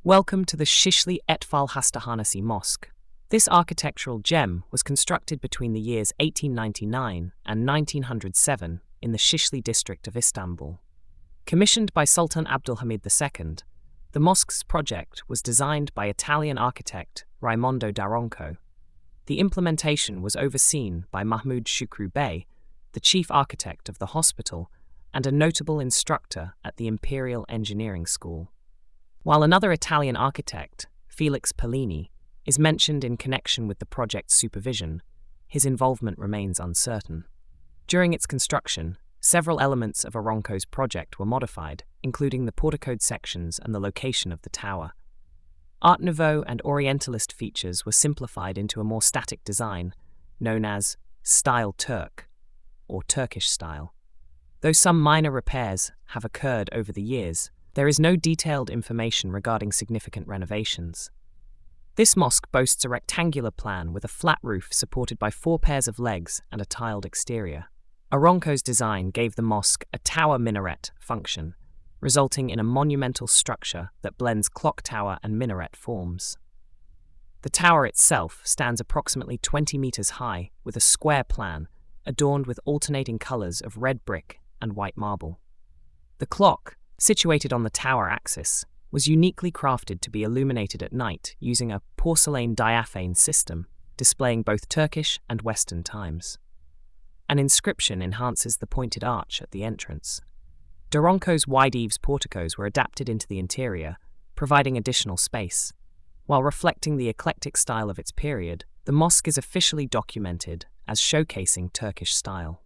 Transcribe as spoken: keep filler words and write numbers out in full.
Welcome to the Shishli Etfal Hastahanasi Mosque. This architectural gem was constructed between the years eighteen ninety-nine and nineteen oh seven in the Shishli district of Istanbul. Commissioned by Sultan Abdulhamid the Second, the mosque's project was designed by Italian architect Raimondo Daronco. The implementation was overseen by Mahmud Shukru Bey, the chief architect of the hospital and a notable instructor at the Imperial Engineering School. While another Italian architect, Felix Pellini, is mentioned in connection with the project's supervision, his involvement remains uncertain. During its construction, several elements of Daronco's project were modified, including the porticoed sections and the location of the tower. Art Nouveau and Orientalist features were simplified into a more static design, known as Style Turk, or Turkish style. Though some minor repairs have occurred over the years, there is no detailed information regarding significant renovations. This mosque boasts a rectangular plan with a flat roof supported by four pairs of legs and a tiled exterior. Daronco's design gave the mosque a tower minaret function, resulting in a monumental structure that blends clock tower and minaret forms. The tower itself stands approximately twenty meters high with a square plan adorned with alternating colors of red brick and white marble. The clock, situated on the tower axis, was uniquely crafted to be illuminated at night using a porcelain diaphane system, displaying both Turkish and Western times. An inscription enhances the pointed arch at the entrance. Daronco's wide eaves porticos were adapted into the interior, providing additional space. While reflecting the eclectic style of its period, the mosque is officially documented as showcasing Turkish style.